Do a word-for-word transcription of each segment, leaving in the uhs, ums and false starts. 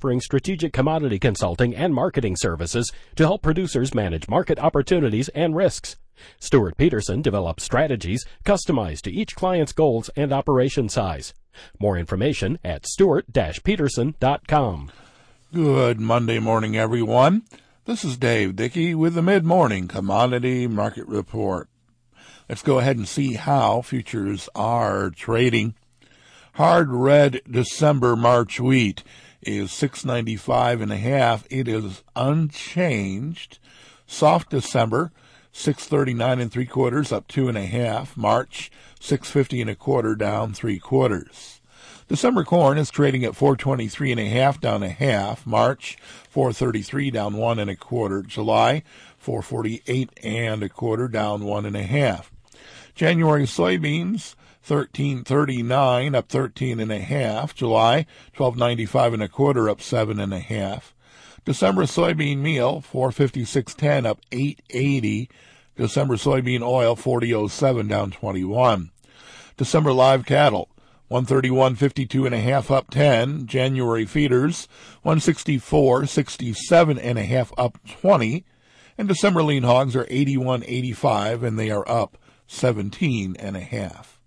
offering strategic commodity consulting and marketing services to help producers manage market opportunities and risks. Stuart Peterson develops strategies customized to each client's goals and operation size. More information at stuart dash peterson dot com. Good Monday morning, everyone. This is Dave Dickey with the Mid-Morning Commodity Market Report. Let's go ahead and see how futures are trading. Hard red December March wheat is six ninety-five and a half. It is unchanged. Soft December six thirty-nine and three quarters, up two and a half. March six fifty and a quarter, down three quarters. December corn is trading at four twenty-three and a half, down a half. March four thirty-three, down one and a quarter. July four forty-eight and a quarter, down one and a half. January soybeans thirteen thirty-nine, up thirteen and a half. July twelve ninety-five and a quarter, up seven and a half. December soybean meal four fifty-six ten, up eight eighty. December soybean oil forty oh seven, down twenty-one. December live cattle one thirty-one fifty-two and a half, up ten. January feeders one sixty-four sixty-seven and a half, up twenty. And December lean hogs are eighty-one eighty-five and they are up seventeen and a half.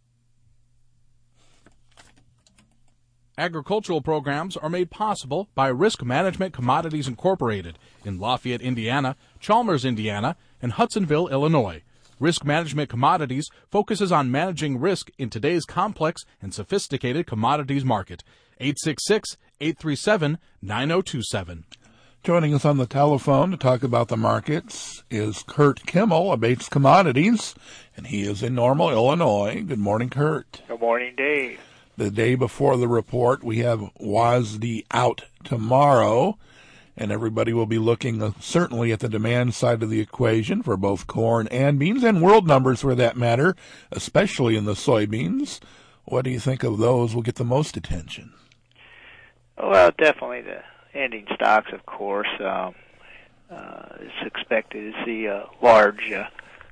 Agricultural programs are made possible by Risk Management Commodities Incorporated in Lafayette, Indiana, Chalmers, Indiana, and Hudsonville, Illinois. Risk Management Commodities focuses on managing risk in today's complex and sophisticated commodities market. eight six six, eight three seven, nine oh two seven. Joining us on the telephone to talk about the markets is Kurt Kimmel of Bates Commodities, and he is in Normal, Illinois. Good morning, Kurt. Good morning, Dave. The day before the report, we have W A S D out tomorrow, and everybody will be looking uh, certainly at the demand side of the equation for both corn and beans, and world numbers for that matter, especially in the soybeans. What do you think of those will get the most attention? Well, definitely the ending stocks, of course. Um, uh, it's expected to see a large uh,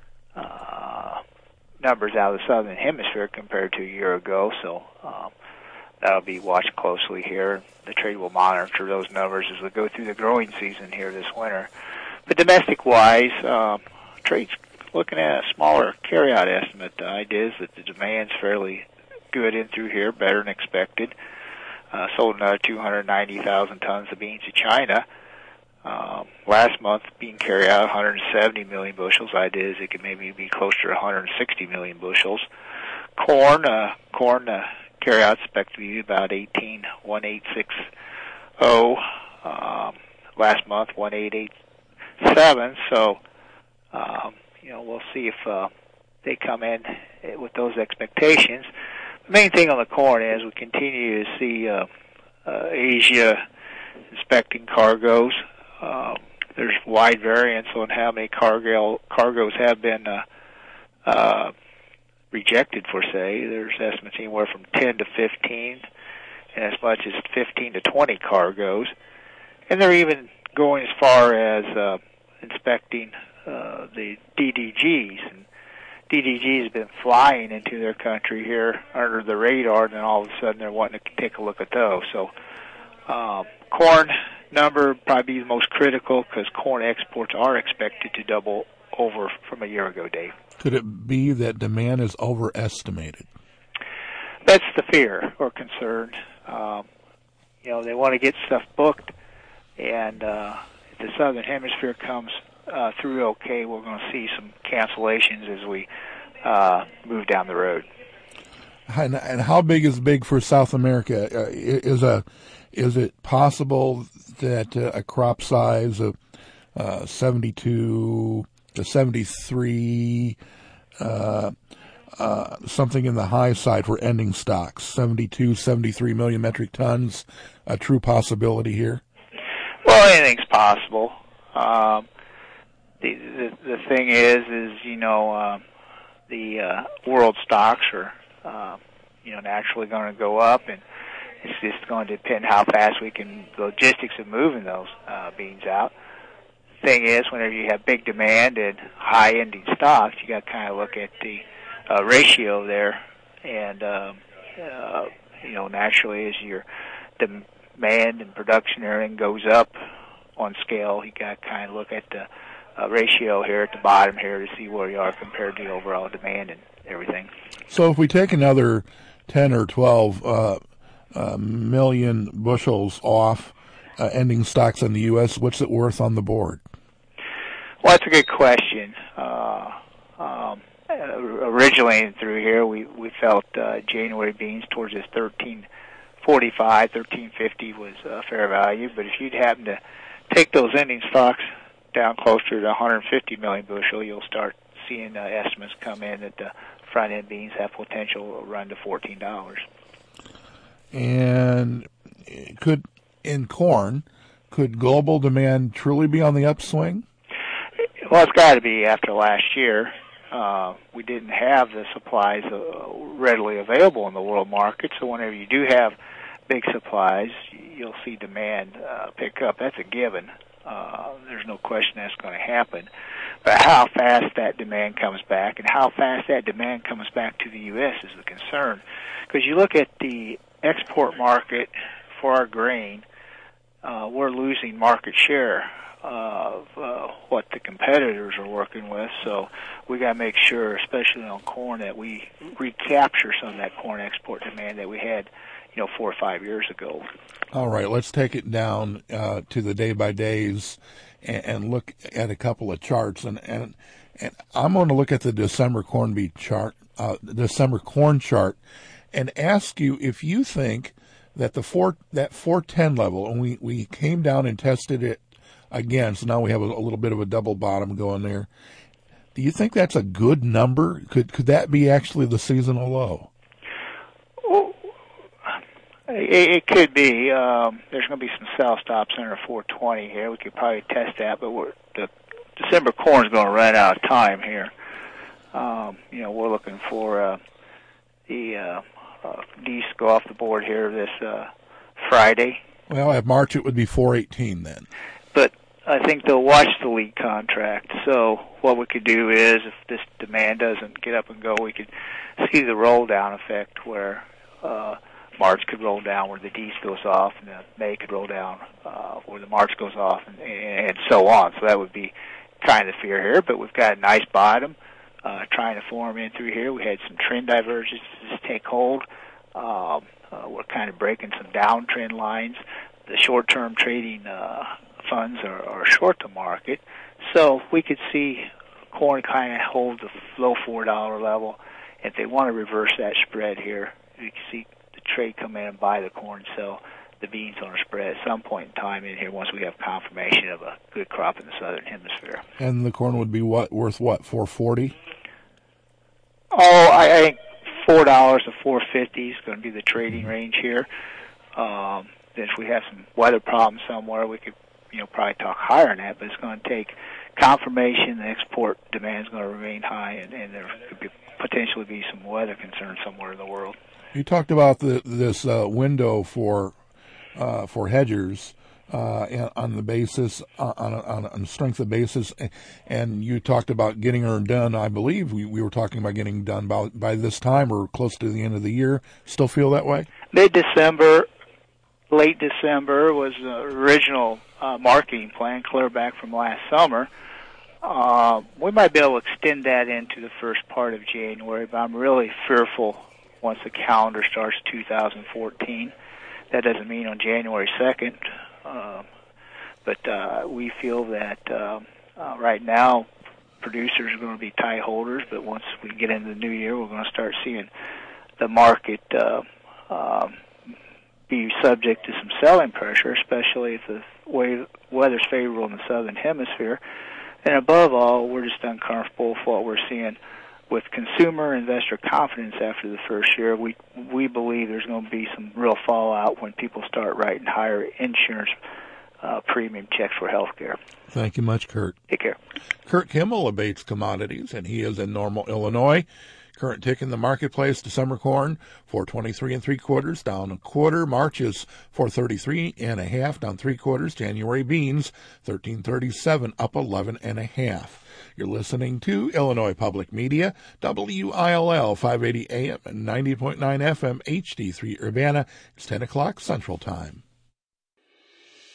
uh, numbers out of the southern hemisphere compared to a year ago, so um, that'll be watched closely here. The trade will monitor those numbers as we go through the growing season here this winter. But domestic-wise, um, trade's looking at a smaller carryout estimate. The idea is that the demand's fairly good in through here, better than expected. Uh, sold another two hundred ninety thousand tons of beans to China. Um, last month, bean carryout one hundred seventy million bushels. The idea is it could maybe be closer to one hundred sixty million bushels. Corn, uh, corn uh, carryout expected to be about eighteen one eight six zero. Um, last month, one eight eight seven. So, um, you know, we'll see if uh, they come in with those expectations. The main thing on the corn is we continue to see uh, uh, Asia inspecting cargoes. Um, there's wide variance on how many cargo cargoes have been uh, uh, rejected for say. There's estimates anywhere from ten to fifteen, and as much as fifteen to twenty cargoes. And they're even going as far as uh, inspecting uh, the D D Gs. And D D Gs have been flying into their country here under the radar, and then all of a sudden they're wanting to take a look at those. So um, corn number probably the most critical because corn exports are expected to double over from a year ago, Dave. Could it be that demand is overestimated? That's the fear or concern. Um, you know, they want to get stuff booked, and uh, if the southern hemisphere comes uh, through okay, we're going to see some cancellations as we uh, move down the road. And, and how big is big for South America? Uh, is a is it possible that uh, a crop size of uh, seventy-two to seventy-three, uh, uh, something in the high side for ending stocks, seventy-two, seventy-three million metric tons, a true possibility here? Well, anything's possible. Um, the, the the thing is, is you know, uh, the uh, world stocks are, uh, you know, naturally going to go up, and it's just going to depend how fast we can, the logistics of moving those uh, beans out. The thing is, whenever you have big demand and high ending stocks, you got to kind of look at the uh, ratio there, and um, uh, you know, naturally, as your the demand and production, everything goes up on scale. You got to kind of look at the uh, ratio here at the bottom here to see where you are compared to the overall demand and everything. So if we take another ten or twelve uh, uh, million bushels off uh, ending stocks in the U S, what's it worth on the board? Well, that's a good question. Uh, um, originally through here, we, we felt uh, January beans towards this thirteen forty-five, thirteen fifty was uh, fair value. But if you'd happen to take those ending stocks down closer to one hundred fifty million bushel, you'll start seeing uh, estimates come in that the front-end beans have potential to run to fourteen dollars. And could, in corn, could global demand truly be on the upswing? Well, it's got to be after last year. Uh, we didn't have the supplies uh, readily available in the world market, so whenever you do have big supplies, you'll see demand uh, pick up. That's a given. Uh, there's no question that's going to happen. But how fast that demand comes back and how fast that demand comes back to the U S is the concern. Because you look at the export market for our grain, uh, we're losing market share of uh, what the competitors are working with. So we got to make sure, especially on corn, that we recapture some of that corn export demand that we had, you know, four or five years ago. All right, let's take it down uh, to the day-by-days and, and look at a couple of charts. And, and, and I'm going to look at the December corn beef chart, uh, December corn chart, and ask you if you think that the four that four ten level, and we, we came down and tested it again, so now we have a, a little bit of a double bottom going there. Do you think that's a good number? Could could that be actually the seasonal low? It, it could be. Um, there's going to be some sell stops under four twenty here. We could probably test that, but we're, the December corn is going to run out of time here. Um, you know, we're looking for uh, the uh, uh, D's to go off the board here this uh, Friday. Well, at March it would be four eighteen then. But I think they'll watch the lead contract. So what we could do is, if this demand doesn't get up and go, we could see the roll down effect where uh, March could roll down where the D goes off, and the May could roll down uh, where the March goes off, and, and so on. So that would be kind of the fear here. But we've got a nice bottom uh, trying to form in through here. We had some trend divergences take hold. Um, uh, we're kind of breaking some downtrend lines. The short-term trading uh, funds are, are short the market, so we could see corn kind of hold the low four dollar level. If they want to reverse that spread here, you can see the trade come in and buy the corn, sell the beans on a spread at some point in time in here once we have confirmation of a good crop in the southern hemisphere. And the corn would be what worth what four forty? Oh, I, I think four dollars to four fifty is going to be the trading range here. Um, then if we have some weather problems somewhere, we could, you know, probably talk higher than that. But it's going to take confirmation the export demand is going to remain high, and, and there could be, potentially be some weather concerns somewhere in the world. You talked about the, this uh, window for uh, for hedgers uh, on the basis uh, on a, on a strength of basis, and you talked about getting her done. I believe we, we were talking about getting done by by this time or close to the end of the year. Still feel that way? Mid-December, late December was the original uh, marketing plan, clear back from last summer. Uh, we might be able to extend that into the first part of January, but I'm really fearful once the calendar starts two thousand fourteen. That doesn't mean on January second, uh, but uh, we feel that uh, uh, right now producers are going to be tight holders, but once we get into the new year, we're going to start seeing the market uh, um, be subject to some selling pressure, especially if the way weather's favorable in the southern hemisphere. And above all, we're just uncomfortable with what we're seeing with consumer investor confidence after the first year. We we believe there's going to be some real fallout when people start writing higher insurance uh, premium checks for health care. Thank you much, Kurt. Take care. Kurt Kimmel of Bates Commodities, and he is in Normal, Illinois. Current tick in the marketplace, December corn, four twenty-three and three quarters, down a quarter. March is four thirty-three and a half, down three quarters. January beans, thirteen thirty-seven, up eleven and a half. You're listening to Illinois Public Media, W I L L five eighty A M and ninety point nine F M, H D three Urbana. It's ten o'clock Central Time.